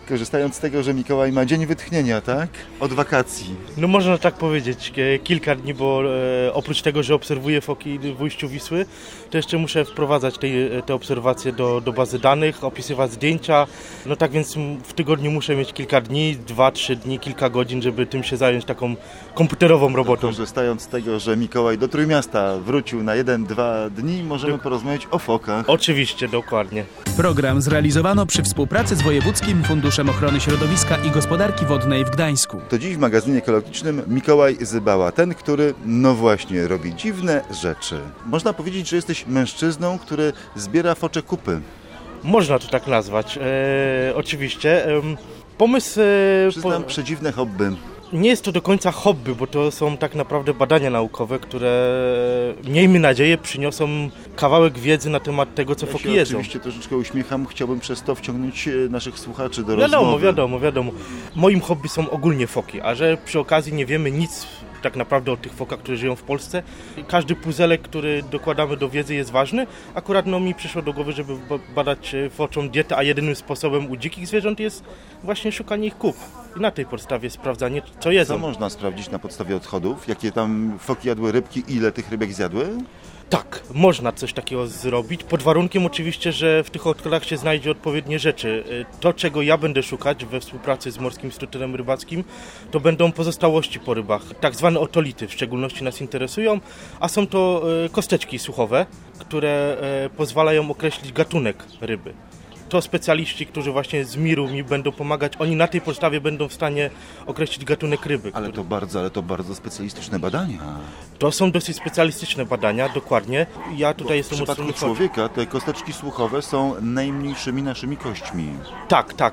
Korzystając z tego, że Mikołaj ma dzień wytchnienia, tak? Od wakacji. No można tak powiedzieć, kilka dni, bo oprócz tego, że obserwuję foki w ujściu Wisły, to jeszcze muszę wprowadzać te obserwacje do bazy danych, opisywać zdjęcia. No tak więc w tygodniu muszę mieć kilka dni, 2-3 dni, kilka godzin, żeby tym się zająć taką komputerową robotą. Korzystając z tego, że Mikołaj do Trójmiasta wrócił na 1-2 dni, możemy porozmawiać o fokach. Oczywiście, dokładnie. Program zrealizowano przy współpracy z Wojewódzkim Funduszem Ochrony Środowiska i Gospodarki Wodnej w Gdańsku. To dziś w magazynie ekologicznym Mikołaj Zybała, ten, który, no właśnie, robi dziwne rzeczy. Można powiedzieć, że jesteś mężczyzną, który zbiera focze kupy. Można to tak nazwać, oczywiście. Pomysł... Przyznam, przedziwne hobby. Nie jest to do końca hobby, bo to są tak naprawdę badania naukowe, które, miejmy nadzieję, przyniosą kawałek wiedzy na temat tego, co foki jedzą. Oczywiście troszeczkę uśmiecham, chciałbym przez to wciągnąć naszych słuchaczy do rozmowy. Wiadomo. Moim hobby są ogólnie foki, a że przy okazji nie wiemy nic tak naprawdę o tych fokach, które żyją w Polsce. Każdy puzelek, który dokładamy do wiedzy, jest ważny. Akurat mi przyszło do głowy, żeby badać foczą dietę, a jedynym sposobem u dzikich zwierząt jest właśnie szukanie ich kup. I na tej podstawie sprawdzanie, co jedzą. Co można sprawdzić na podstawie odchodów? Jakie tam foki jadły rybki, ile tych rybek zjadły? Tak, można coś takiego zrobić, pod warunkiem oczywiście, że w tych odchodach się znajdzie odpowiednie rzeczy. To, czego ja będę szukać we współpracy z Morskim Instytutem Rybackim, to będą pozostałości po rybach, tak zwane otolity w szczególności nas interesują, a są to kosteczki suchowe, które pozwalają określić gatunek ryby. To specjaliści, którzy właśnie z MIR-u mi będą pomagać, oni na tej podstawie będą w stanie określić gatunek ryby. Ale to bardzo specjalistyczne badania. To są dosyć specjalistyczne badania, dokładnie. Ja tutaj jestem w przypadku człowieka te kosteczki słuchowe są najmniejszymi naszymi kośćmi. Tak.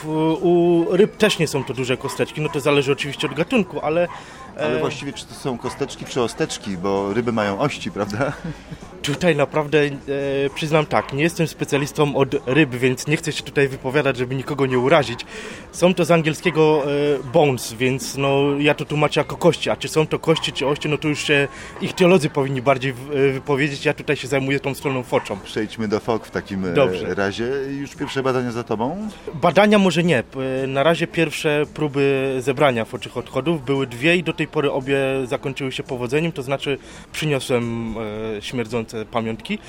U ryb też nie są to duże kosteczki, no to zależy oczywiście od gatunku, ale właściwie czy to są kosteczki czy osteczki, bo ryby mają ości, prawda? Tutaj naprawdę przyznam tak, nie jestem specjalistą od ryb, więc nie chcę się tutaj wypowiadać, żeby nikogo nie urazić. Są to z angielskiego bones, więc ja to tłumaczę jako kości, a czy są to kości czy ości, no to już się ichtiolodzy powinni bardziej wypowiedzieć, ja tutaj się zajmuję tą stroną foczą. Przejdźmy do fok w takim razie. Już pierwsze badania za tobą? Badania może nie. Na razie pierwsze próby zebrania foczych odchodów były 2 i do tej pory obie zakończyły się powodzeniem, to znaczy przyniosłem śmierdzące pamiątki.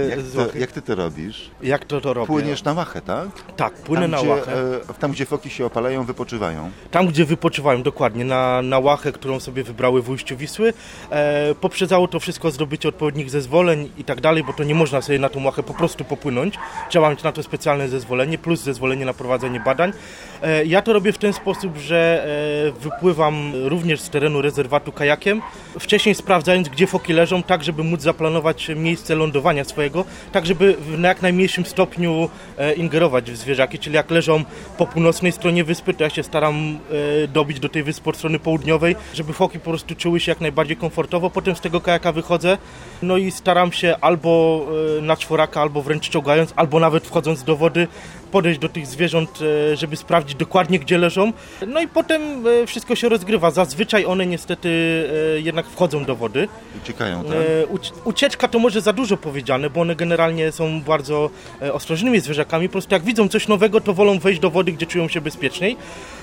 Jak ty to robisz? Jak to robię? Płyniesz na łachę, tak? Tak, płynę na łachę. Tam, gdzie foki się opalają, wypoczywają? Tam, gdzie wypoczywają, dokładnie. Na łachę, którą sobie wybrały w ujściu Wisły. Poprzedzało to wszystko zdobycie odpowiednich zezwoleń i tak dalej, bo to nie można sobie na tą łachę po prostu popłynąć. Trzeba mieć na to specjalne zezwolenie, plus zezwolenie na prowadzenie badań. Ja to robię w ten sposób, że wypływam również z terenu rezerwatu kajakiem, wcześniej sprawdzając, gdzie foki leżą, tak żeby móc zaplanować miejsce lądowania swojego, tak żeby na jak najmniejszym stopniu ingerować w zwierzaki, czyli jak leżą po północnej stronie wyspy, to ja się staram dobić do tej wyspy od strony południowej, żeby foki po prostu czuły się jak najbardziej komfortowo. Potem z tego kajaka wychodzę, no i staram się albo na czworaka, albo wręcz czołgając, albo nawet wchodząc do wody, podejść do tych zwierząt, żeby sprawdzić dokładnie, gdzie leżą. No i potem wszystko się rozgrywa. Zazwyczaj one niestety jednak wchodzą do wody. Uciekają, tak? Ucieczka to może za dużo powiedziane, bo one generalnie są bardzo ostrożnymi zwierzakami. Po prostu jak widzą coś nowego, to wolą wejść do wody, gdzie czują się bezpieczniej.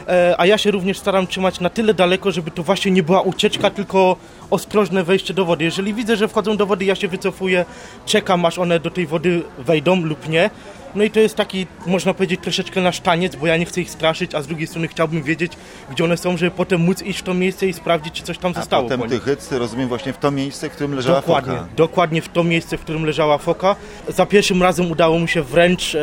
A ja się również staram trzymać na tyle daleko, żeby to właśnie nie była ucieczka, tylko ostrożne wejście do wody. Jeżeli widzę, że wchodzą do wody, ja się wycofuję, czekam, aż one do tej wody wejdą lub nie. No i to jest taki, można powiedzieć, troszeczkę nasz taniec, bo ja nie chcę ich straszyć, a z drugiej strony chciałbym wiedzieć, gdzie one są, żeby potem móc iść w to miejsce i sprawdzić, czy coś tam zostało. A potem ty hyc, rozumiem, właśnie w to miejsce, w którym leżała foka. Dokładnie w to miejsce, w którym leżała foka. Za pierwszym razem udało mi się wręcz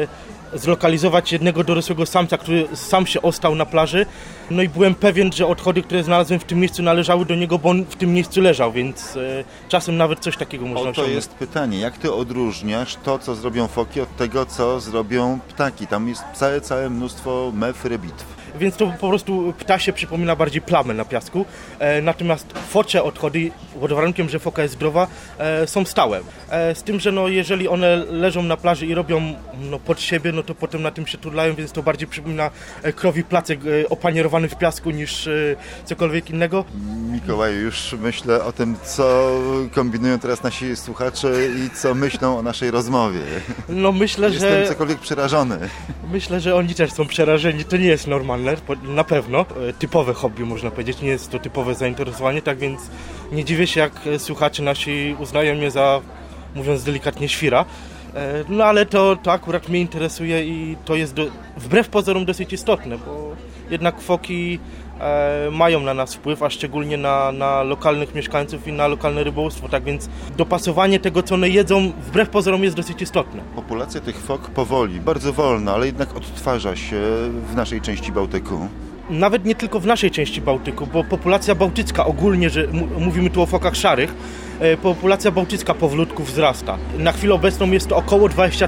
zlokalizować jednego dorosłego samca, który sam się ostał na plaży. No i byłem pewien, że odchody, które znalazłem w tym miejscu, należały do niego, bo on w tym miejscu leżał, więc czasem nawet coś takiego można osiągnąć. To jest pytanie, jak ty odróżniasz to, co zrobią foki, od tego, co zrobią ptaki? Tam jest całe mnóstwo mef, rybitw. więc to po prostu ptasie przypomina bardziej plamę na piasku. Natomiast focze odchody, pod warunkiem, że foka jest zdrowa, są stałe. Z tym, że jeżeli one leżą na plaży i robią pod siebie, to potem na tym się turlają, więc to bardziej przypomina krowi placek opanierowany w piasku niż cokolwiek innego. Mikołaju, już myślę o tym, co kombinują teraz nasi słuchacze i co myślą o naszej rozmowie. Jestem cokolwiek przerażony. Myślę, że oni też są przerażeni. To nie jest normalne, na pewno. Typowe hobby, można powiedzieć. Nie jest to typowe zainteresowanie, tak więc nie dziwię się, jak słuchacze nasi uznają mnie za, mówiąc delikatnie, świra. Ale to akurat mnie interesuje i to jest wbrew pozorom dosyć istotne, bo jednak foki mają na nas wpływ, a szczególnie na lokalnych mieszkańców i na lokalne rybołówstwo, tak więc dopasowanie tego, co one jedzą, wbrew pozorom jest dosyć istotne. Populacja tych fok powoli, bardzo wolno, ale jednak odtwarza się w naszej części Bałtyku. Nawet nie tylko w naszej części Bałtyku, bo populacja bałtycka ogólnie, że mówimy tu o fokach szarych, populacja bałtycka powolutku wzrasta. Na chwilę obecną jest to około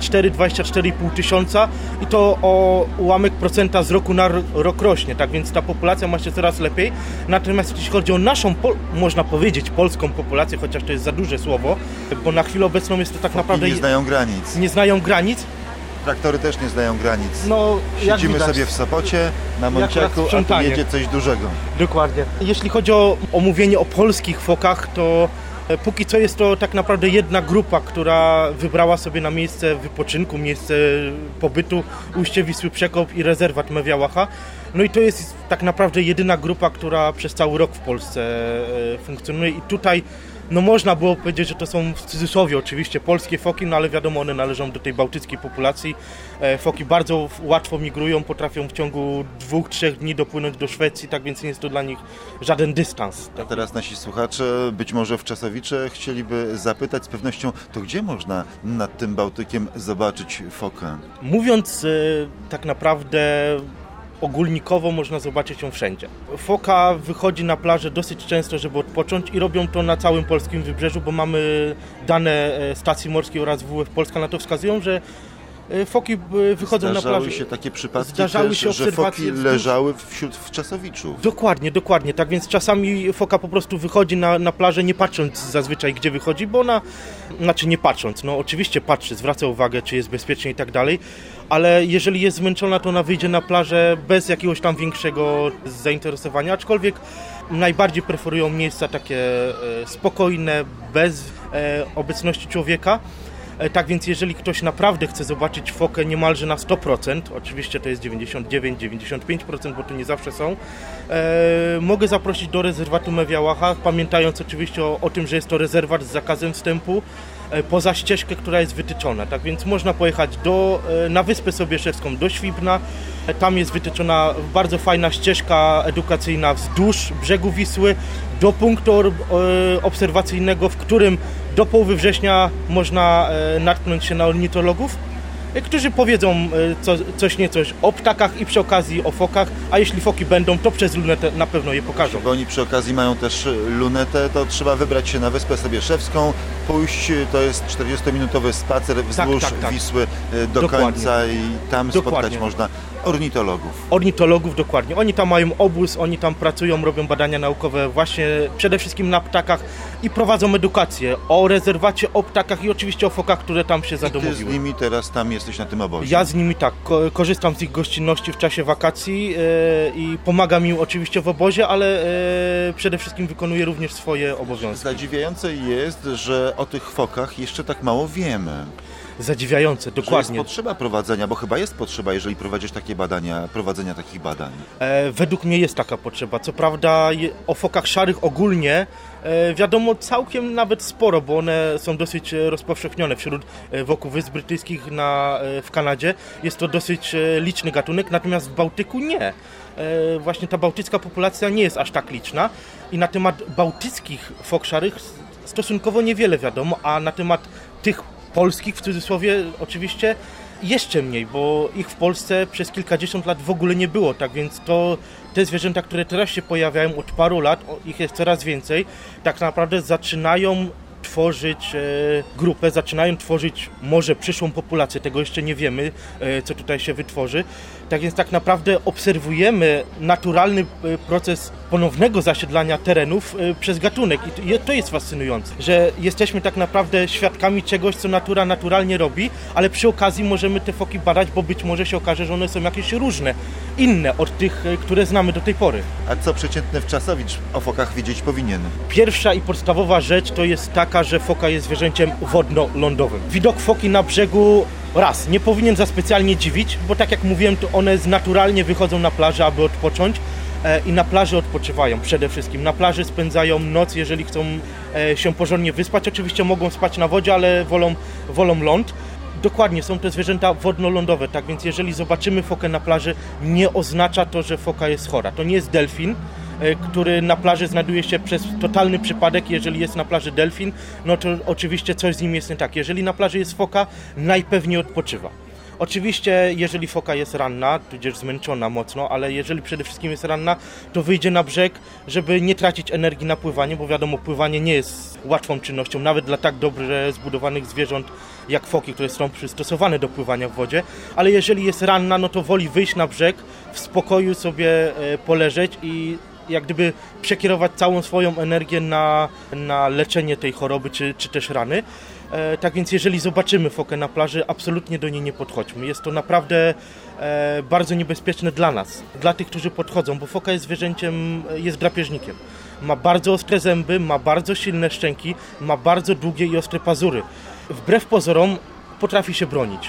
24,5 tysiąca i to o ułamek procenta z roku na rok rośnie, tak więc ta populacja ma się coraz lepiej. Natomiast jeśli chodzi o naszą, można powiedzieć, polską populację, chociaż to jest za duże słowo, bo na chwilę obecną jest to tak naprawdę... nie znają granic. Nie znają granic. Traktory też nie znają granic. Siedzimy widać, sobie w Sopocie, na Monciaku, a tu jedzie coś dużego. Dokładnie. Jeśli chodzi o mówienie o polskich fokach, to póki co jest to tak naprawdę jedna grupa, która wybrała sobie na miejsce wypoczynku, miejsce pobytu Ujście Wisły Przekop i rezerwat Mewiałacha. I to jest tak naprawdę jedyna grupa, która przez cały rok w Polsce funkcjonuje i tutaj można było powiedzieć, że to są w cudzysłowie oczywiście polskie foki, ale wiadomo, one należą do tej bałtyckiej populacji. Foki bardzo łatwo migrują, potrafią w ciągu 2-3 dni dopłynąć do Szwecji, tak więc nie jest to dla nich żaden dystans. A teraz nasi słuchacze, być może w Czasowicze, chcieliby zapytać z pewnością, to gdzie można nad tym Bałtykiem zobaczyć fokę? Mówiąc tak naprawdę ogólnikowo można zobaczyć ją wszędzie. Foka wychodzi na plażę dosyć często, żeby odpocząć i robią to na całym polskim wybrzeżu, bo mamy dane Stacji Morskiej oraz WWF Polska na to wskazują, że foki wychodzą na plażę. Zdarzały się takie przypadki też, że foki leżały w Czasowiczu. Dokładnie. Tak więc czasami foka po prostu wychodzi na plażę, nie patrząc zazwyczaj, gdzie wychodzi, bo ona, nie patrząc, oczywiście patrzy, zwraca uwagę, czy jest bezpiecznie i tak dalej, ale jeżeli jest zmęczona, to ona wyjdzie na plażę bez jakiegoś tam większego zainteresowania, aczkolwiek najbardziej preferują miejsca takie spokojne, bez obecności człowieka. Tak więc jeżeli ktoś naprawdę chce zobaczyć fokę niemalże na 100%, oczywiście to jest 99-95%, bo to nie zawsze są, mogę zaprosić do rezerwatu Mewiałacha, pamiętając oczywiście o tym, że jest to rezerwat z zakazem wstępu, poza ścieżkę, która jest wytyczona. Tak więc można pojechać na Wyspę Sobieszewską, do Świbna. Tam jest wytyczona bardzo fajna ścieżka edukacyjna wzdłuż brzegu Wisły do punktu obserwacyjnego, w którym do połowy września można natknąć się na ornitologów, którzy powiedzą coś niecoś o ptakach i przy okazji o fokach, a jeśli foki będą, to przez lunetę na pewno je pokażą. Bo oni przy okazji mają też lunetę, to trzeba wybrać się na Wyspę Sobieszewską, pójść, to jest 40-minutowy spacer wzdłuż Wisły do końca i tam spotkać można ornitologów. Dokładnie. Oni tam mają obóz, oni tam pracują, robią badania naukowe właśnie przede wszystkim na ptakach i prowadzą edukację o rezerwacie, o ptakach i oczywiście o fokach, które tam się zadomowiły. I ty z nimi teraz tam jesteś na tym obozie? Ja z nimi korzystam z ich gościnności w czasie wakacji i pomagam im oczywiście w obozie, ale przede wszystkim wykonuję również swoje obowiązki. Zadziwiające jest, że o tych fokach jeszcze tak mało wiemy. Zadziwiające, dokładnie. Że jest potrzeba prowadzenia, bo chyba jest potrzeba, jeżeli prowadzisz takie badania, prowadzenia takich badań. Według mnie jest taka potrzeba. Co prawda o fokach szarych ogólnie wiadomo całkiem nawet sporo, bo one są dosyć rozpowszechnione wokół Wysp Brytyjskich w Kanadzie. Jest to dosyć liczny gatunek, natomiast w Bałtyku nie. Właśnie ta bałtycka populacja nie jest aż tak liczna i na temat bałtyckich fok szarych stosunkowo niewiele wiadomo, a na temat tych polskich, w cudzysłowie oczywiście, jeszcze mniej, bo ich w Polsce przez kilkadziesiąt lat w ogóle nie było, tak więc te zwierzęta, które teraz się pojawiają od paru lat, ich jest coraz więcej, tak naprawdę zaczynają tworzyć grupę, zaczynają tworzyć może przyszłą populację, tego jeszcze nie wiemy, co tutaj się wytworzy. Tak więc tak naprawdę obserwujemy naturalny proces ponownego zasiedlania terenów przez gatunek i to jest fascynujące, że jesteśmy tak naprawdę świadkami czegoś, co natura naturalnie robi, ale przy okazji możemy te foki badać, bo być może się okaże, że one są jakieś różne, inne od tych, które znamy do tej pory. A co przeciętny wczasowicz o fokach wiedzieć powinien? Pierwsza i podstawowa rzecz to jest taka, że foka jest zwierzęciem wodno-lądowym. Widok foki na brzegu nie powinien za specjalnie dziwić, bo tak jak mówiłem, to one naturalnie wychodzą na plażę, aby odpocząć i na plaży odpoczywają przede wszystkim. Na plaży spędzają noc, jeżeli chcą się porządnie wyspać. Oczywiście mogą spać na wodzie, ale wolą ląd. Dokładnie, są to zwierzęta wodno-lądowe, tak więc jeżeli zobaczymy fokę na plaży, nie oznacza to, że foka jest chora. To nie jest delfin, który na plaży znajduje się przez totalny przypadek. Jeżeli jest na plaży delfin, no to oczywiście coś z nim jest nie tak. Jeżeli na plaży jest foka, najpewniej odpoczywa. Oczywiście, jeżeli foka jest ranna, tudzież zmęczona mocno, ale jeżeli przede wszystkim jest ranna, to wyjdzie na brzeg, żeby nie tracić energii na pływanie, bo wiadomo, pływanie nie jest łatwą czynnością, nawet dla tak dobrze zbudowanych zwierząt jak foki, które są przystosowane do pływania w wodzie, ale jeżeli jest ranna, no to woli wyjść na brzeg, w spokoju sobie poleżeć i jak gdyby przekierować całą swoją energię na leczenie tej choroby czy też rany. Tak więc jeżeli zobaczymy fokę na plaży, absolutnie do niej nie podchodźmy. Jest to naprawdę bardzo niebezpieczne dla nas, dla tych, którzy podchodzą, bo foka jest zwierzęciem, jest drapieżnikiem. Ma bardzo ostre zęby, ma bardzo silne szczęki, ma bardzo długie i ostre pazury. Wbrew pozorom potrafi się bronić.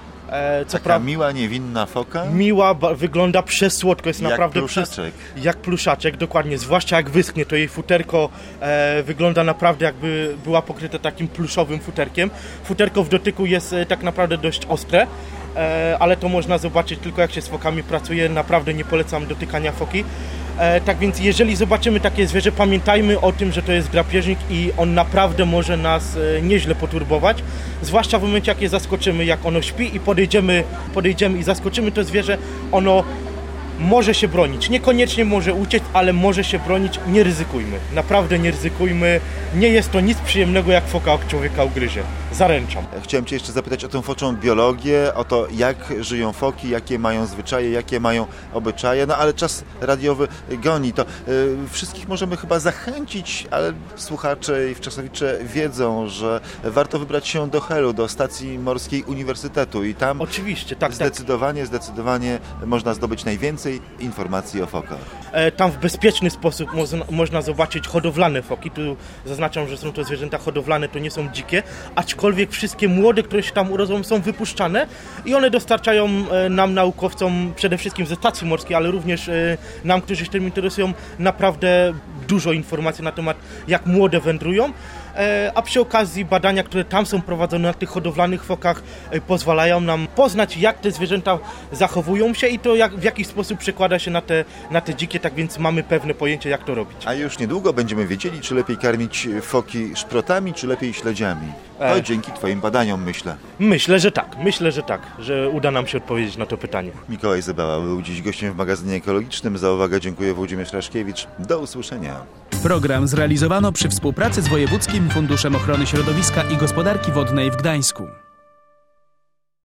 Taka miła, niewinna foka? Miła, wygląda przesłodko, jest jak naprawdę pluszaczek. Jak pluszaczek, dokładnie. Zwłaszcza jak wyschnie, to jej futerko wygląda naprawdę jakby była pokryta takim pluszowym futerkiem. Futerko w dotyku jest tak naprawdę dość ostre, ale to można zobaczyć tylko jak się z fokami pracuje. Naprawdę nie polecam dotykania foki. Tak więc jeżeli zobaczymy takie zwierzę, pamiętajmy o tym, że to jest drapieżnik i on naprawdę może nas nieźle poturbować. Zwłaszcza w momencie, jak je zaskoczymy, jak ono śpi i podejdziemy i zaskoczymy to zwierzę, ono może się bronić. Niekoniecznie może uciec, ale może się bronić. Nie ryzykujmy. Naprawdę nie ryzykujmy. Nie jest to nic przyjemnego, jak foka człowieka ugryzie. Zaręczam. Chciałem Cię jeszcze zapytać o tę foczą biologię, o to, jak żyją foki, jakie mają zwyczaje, jakie mają obyczaje, no ale czas radiowy goni. To wszystkich możemy chyba zachęcić, ale słuchacze i wczasowicze wiedzą, że warto wybrać się do Helu, do stacji morskiej Uniwersytetu i tam oczywiście, tak, zdecydowanie można zdobyć najwięcej informacji o fokach. Tam w bezpieczny sposób można zobaczyć hodowlane foki. Tu zaznaczam, że są to zwierzęta hodowlane, to nie są dzikie, aczkolwiek wszystkie młode, które się tam urodzą, są wypuszczane i one dostarczają nam, naukowcom, przede wszystkim ze stacji morskiej, ale również nam, którzy się tym interesują, naprawdę dużo informacji na temat, jak młode wędrują. A przy okazji badania, które tam są prowadzone na tych hodowlanych fokach, pozwalają nam poznać, jak te zwierzęta zachowują się i to w jaki sposób przekłada się na te dzikie, tak więc mamy pewne pojęcie, jak to robić. A już niedługo będziemy wiedzieli, czy lepiej karmić foki szprotami, czy lepiej śledziami. To dzięki Twoim badaniom, myślę. Myślę, że tak, że uda nam się odpowiedzieć na to pytanie. Mikołaj Zybała był dziś gościem w magazynie ekologicznym. Za uwagę dziękuję Włodzimierz Raszkiewicz. Do usłyszenia. Program zrealizowano przy współpracy z Wojewódzkim Funduszem Ochrony Środowiska i Gospodarki Wodnej w Gdańsku.